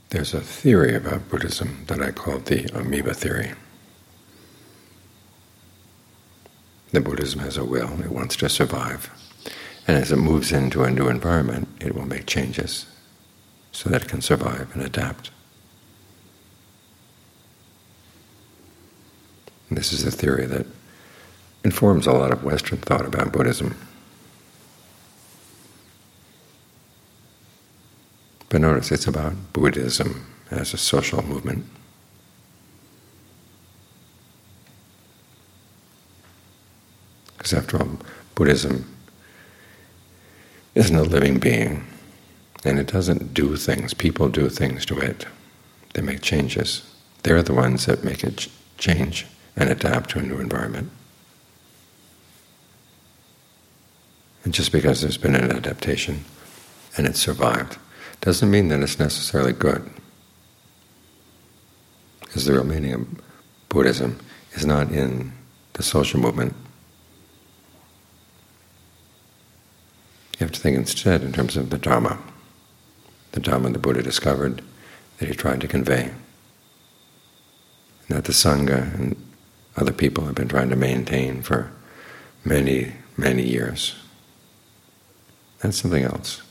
There's a theory about Buddhism that I call the amoeba theory. That Buddhism has a will, it wants to survive, and as it moves into a new environment, it will make changes so that it can survive and adapt. And this is a theory that informs a lot of Western thought about Buddhism. But notice it's about Buddhism as a social movement. Because after all, Buddhism isn't a living being, and it doesn't do things. People do things to it. They make changes. They're the ones that make it change and adapt to a new environment. And just because there's been an adaptation and it's survived, doesn't mean that it's necessarily good. Because the real meaning of Buddhism is not in the social movement. You have to think instead in terms of the Dharma the Buddha discovered, that he tried to convey, and that the Sangha and other people have been trying to maintain for many, many years. That's something else.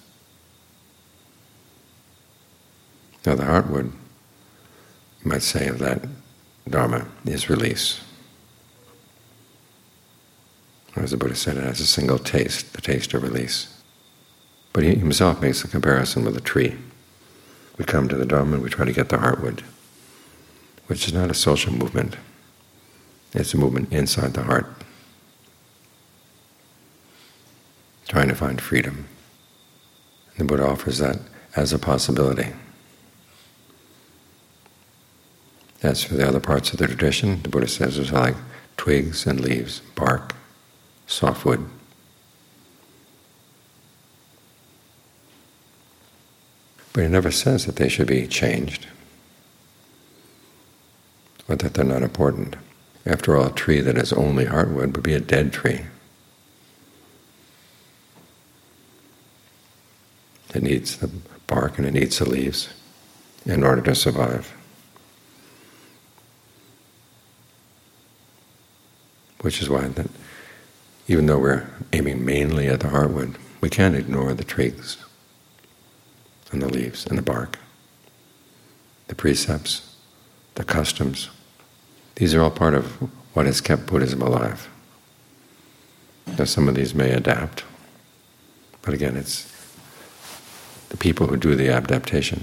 Now the heartwood, you might say, of that Dharma is release. As the Buddha said, it has a single taste, the taste of release. But he himself makes a comparison with a tree. We come to the Dharma and we try to get the heartwood, which is not a social movement. It's a movement inside the heart, trying to find freedom. And the Buddha offers that as a possibility. As for the other parts of the tradition, the Buddha says it's like twigs and leaves, bark, softwood. But he never says that they should be changed, or that they're not important. After all, a tree that is only heartwood would be a dead tree. It needs the bark and it needs the leaves in order to survive. Which is why that even though we're aiming mainly at the heartwood, we can't ignore the twigs and the leaves and the bark, the precepts, the customs. These are all part of what has kept Buddhism alive. Now some of these may adapt, but again, it's the people who do the adaptation.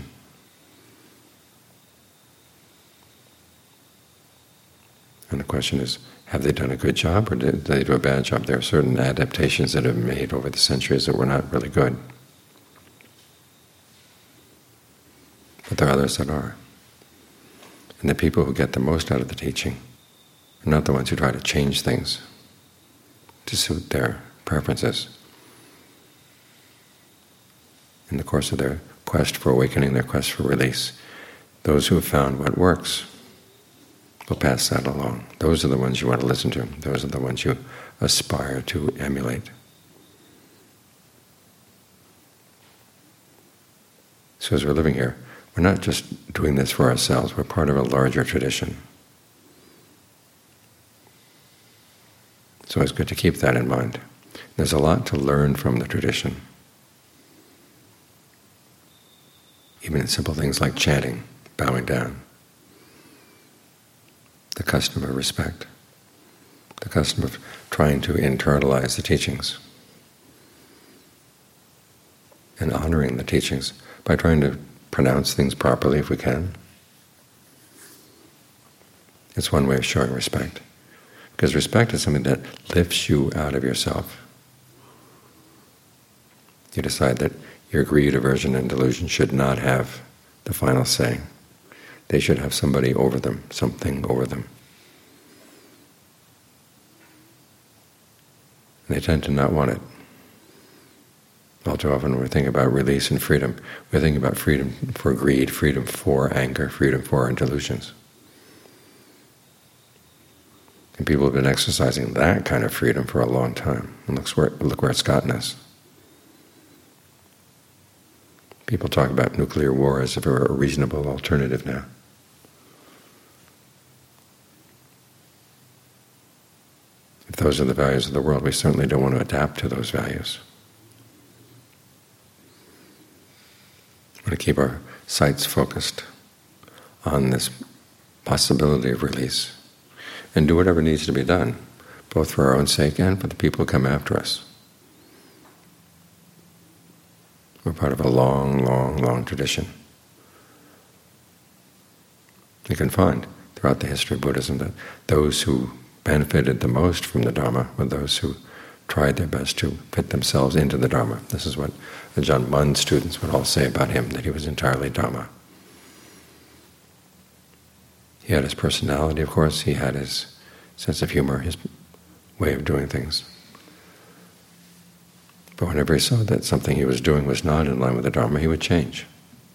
And the question is, have they done a good job or did they do a bad job? There are certain adaptations that have been made over the centuries that were not really good. But there are others that are. And the people who get the most out of the teaching are not the ones who try to change things to suit their preferences. In the course of their quest for awakening, their quest for release, those who have found what works will pass that along. Those are the ones you want to listen to. Those are the ones you aspire to emulate. So as we're living here, we're not just doing this for ourselves, we're part of a larger tradition. So it's good to keep that in mind. There's a lot to learn from the tradition. Even in simple things like chanting, bowing down. The custom of respect, the custom of trying to internalize the teachings, and honoring the teachings by trying to pronounce things properly if we can. It's one way of showing respect, because respect is something that lifts you out of yourself. You decide that your greed, aversion, and delusion should not have the final say. They should have somebody over them, something over them. And they tend to not want it. All too often when we think about release and freedom, we think about freedom for greed, freedom for anger, freedom for our delusions. And people have been exercising that kind of freedom for a long time. And look where it's gotten us. People talk about nuclear war as if it were a reasonable alternative now. If those are the values of the world, we certainly don't want to adapt to those values. We want to keep our sights focused on this possibility of release and do whatever needs to be done, both for our own sake and for the people who come after us. We're part of a long, long, long tradition. You can find throughout the history of Buddhism that those who benefited the most from the Dharma were those who tried their best to fit themselves into the Dharma. This is what Ajahn Mun's students would all say about him, that he was entirely Dharma. He had his personality, of course, he had his sense of humor, his way of doing things. But whenever he saw that something he was doing was not in line with the Dharma, he would change.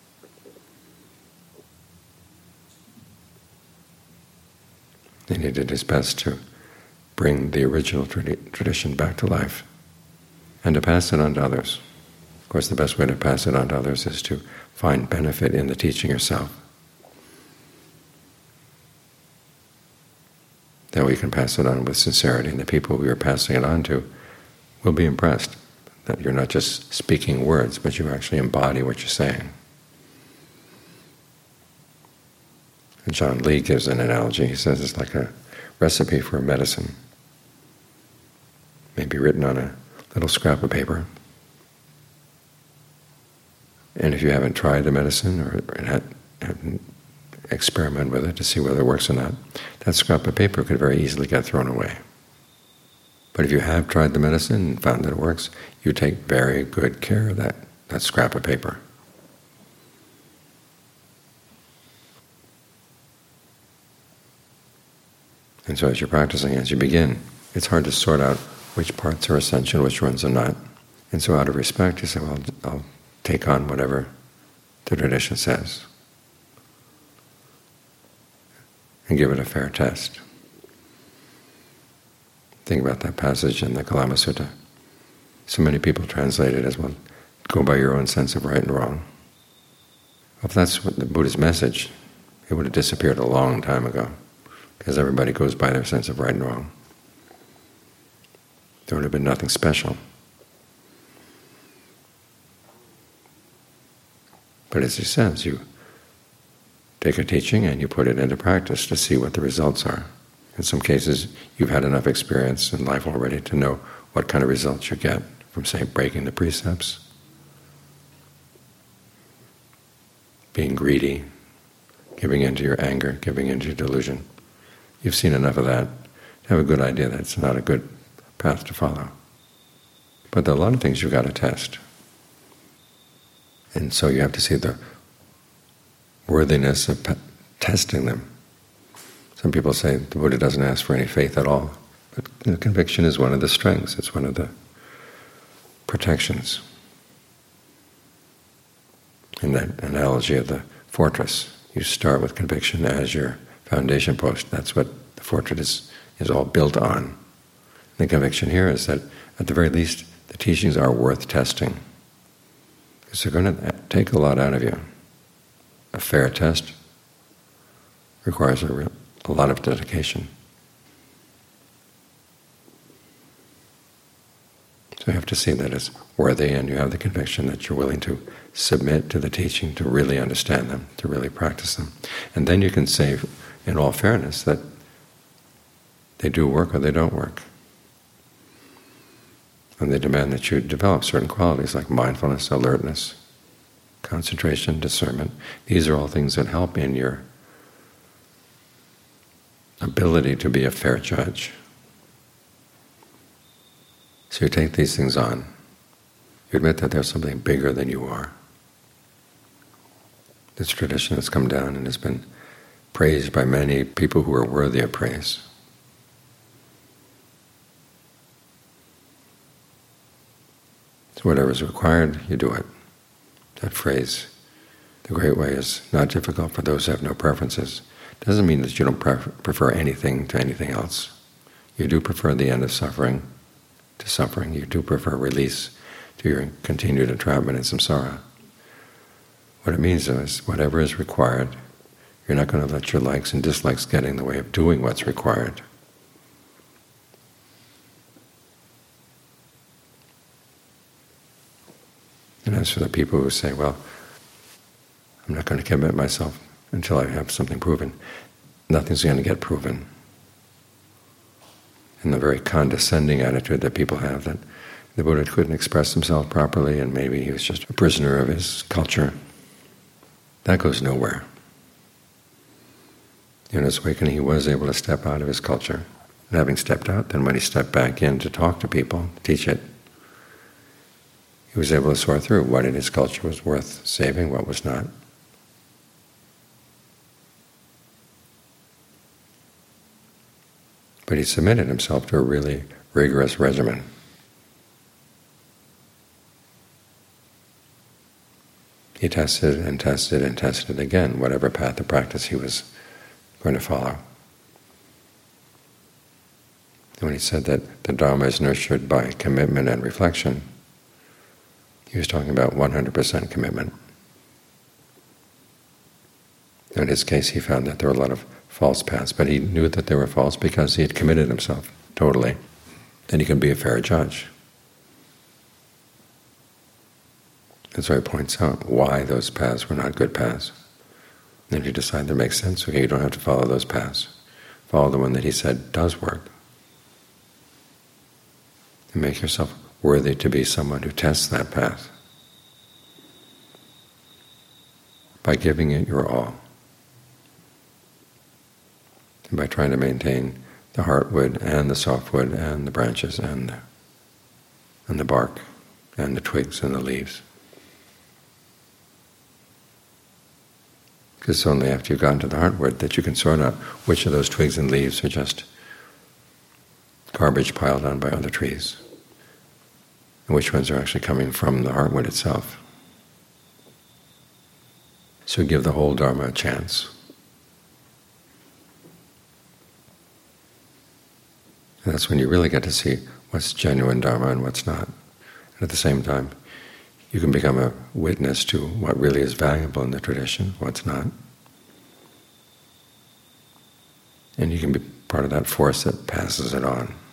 And he did his best to bring the original tradition back to life and to pass it on to others. Of course, the best way to pass it on to others is to find benefit in the teaching yourself. That we can pass it on with sincerity, and the people we are passing it on to will be impressed that you're not just speaking words, but you actually embody what you're saying. And John Lee gives an analogy. He says it's like a recipe for a medicine, maybe written on a little scrap of paper. And if you haven't tried the medicine or haven't experimented with it to see whether it works or not, that scrap of paper could very easily get thrown away. But if you have tried the medicine and found that it works, you take very good care of that scrap of paper. And so as you're practicing, as you begin, it's hard to sort out which parts are essential, which ones are not. And so out of respect, you say, well, I'll take on whatever the tradition says and give it a fair test. Think about that passage in the Kalama Sutta. So many people translate it as, well, go by your own sense of right and wrong. Well, if that's what the Buddha's message, it would have disappeared a long time ago, because everybody goes by their sense of right and wrong. There would have been nothing special. But as he says, you take a teaching and you put it into practice to see what the results are. In some cases, you've had enough experience in life already to know what kind of results you get from, say, breaking the precepts, being greedy, giving into your anger, giving into your delusion. You've seen enough of that to have a good idea that it's not a good path to follow. But there are a lot of things you've got to test. And so you have to see the worthiness of testing them. Some people say the Buddha doesn't ask for any faith at all, but the conviction is one of the strengths, it's one of the protections. In that analogy of the fortress, you start with conviction as your foundation post. That's what the fortress is all built on. The conviction here is that, at the very least, the teachings are worth testing, because they're going to take a lot out of you. A fair test requires a lot of dedication. So you have to see that it's worthy, and you have the conviction that you're willing to submit to the teaching, to really understand them, to really practice them. And then you can say, in all fairness, that they do work or they don't work. And they demand that you develop certain qualities like mindfulness, alertness, concentration, discernment. These are all things that help in your ability to be a fair judge. So you take these things on. You admit that there's something bigger than you are. This tradition has come down and has been praised by many people who are worthy of praise. So whatever is required, you do it. That phrase, the great way is not difficult for those who have no preferences, doesn't mean that you don't prefer anything to anything else. You do prefer the end of suffering to suffering. You do prefer release to your continued entrapment in samsara. What it means is whatever is required, you're not going to let your likes and dislikes get in the way of doing what's required. And as for the people who say, well, I'm not going to commit myself until I have something proven, nothing's going to get proven. And the very condescending attitude that people have, that the Buddha couldn't express himself properly and maybe he was just a prisoner of his culture, that goes nowhere. In his awakening, he was able to step out of his culture. And having stepped out, then when he stepped back in to talk to people, teach it, he was able to sort through what in his culture was worth saving, what was not. But he submitted himself to a really rigorous regimen. He tested and tested and tested again whatever path of practice he was going to follow. And when he said that the Dharma is nurtured by commitment and reflection, he was talking about 100% commitment. In his case, he found that there were a lot of false paths, but he knew that they were false because he had committed himself totally. Then he can be a fair judge. And so he points out why those paths were not good paths. Then you decide that makes sense. Okay, you don't have to follow those paths. Follow the one that he said does work. And make yourself worthy to be someone who tests that path by giving it your all, and by trying to maintain the heartwood and the softwood and the branches and the bark and the twigs and the leaves. Because it's only after you've gotten to the heartwood that you can sort out which of those twigs and leaves are just garbage piled on by other trees, and which ones are actually coming from the heartwood itself. So give the whole Dharma a chance. And that's when you really get to see what's genuine Dharma and what's not. And at the same time, you can become a witness to what really is valuable in the tradition, what's not. And you can be part of that force that passes it on.